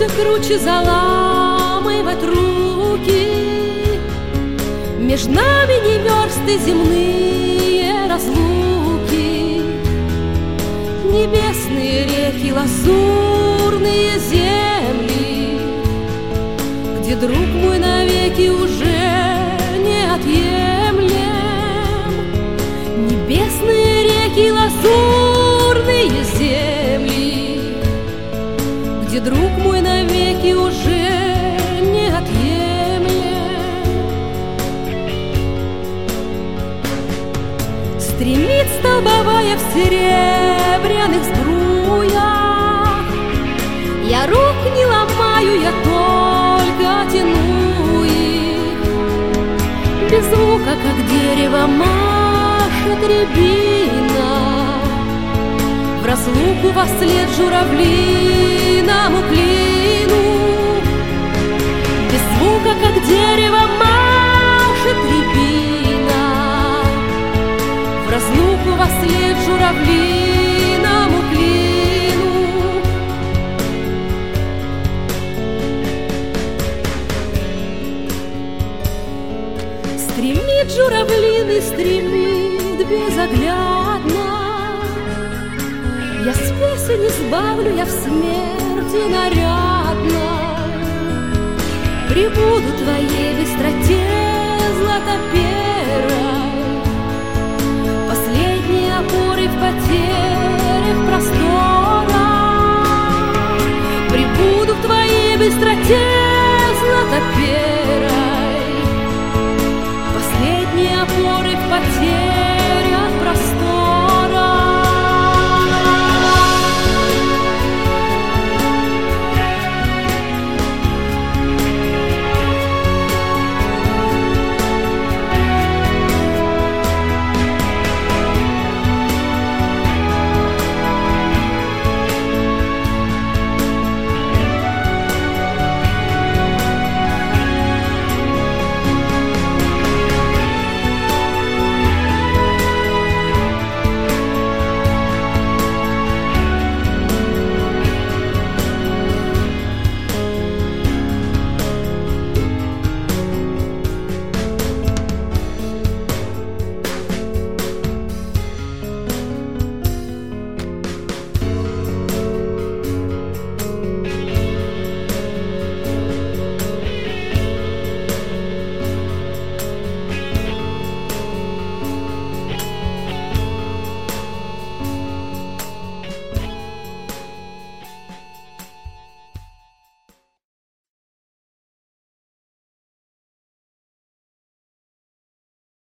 все круче заламывать руки. Между нами не версты земные разлуки, небесные реки, лазурные земли, где друг мой навеки уже неотъемлем. Небесные реки, лазурные земли, где друг мой навеки уже неотъемлем. Стремит столбовая в серебряных сбруях, я рук не ломаю, я только тяну их. Без звука, как дерево, машет рябина, в разлуку вослед журавлиному клину. Без звука, как дерево, машет рябина, в разлуку вослед журавлиному клину. Стремит журавлин и стремит безоглядно, я с песен избавлю, я в смерти нарядно. Прибуду твоей быстроте златоперой, последней опорой в потерях простора. Прибуду в твоей быстроте златоперой,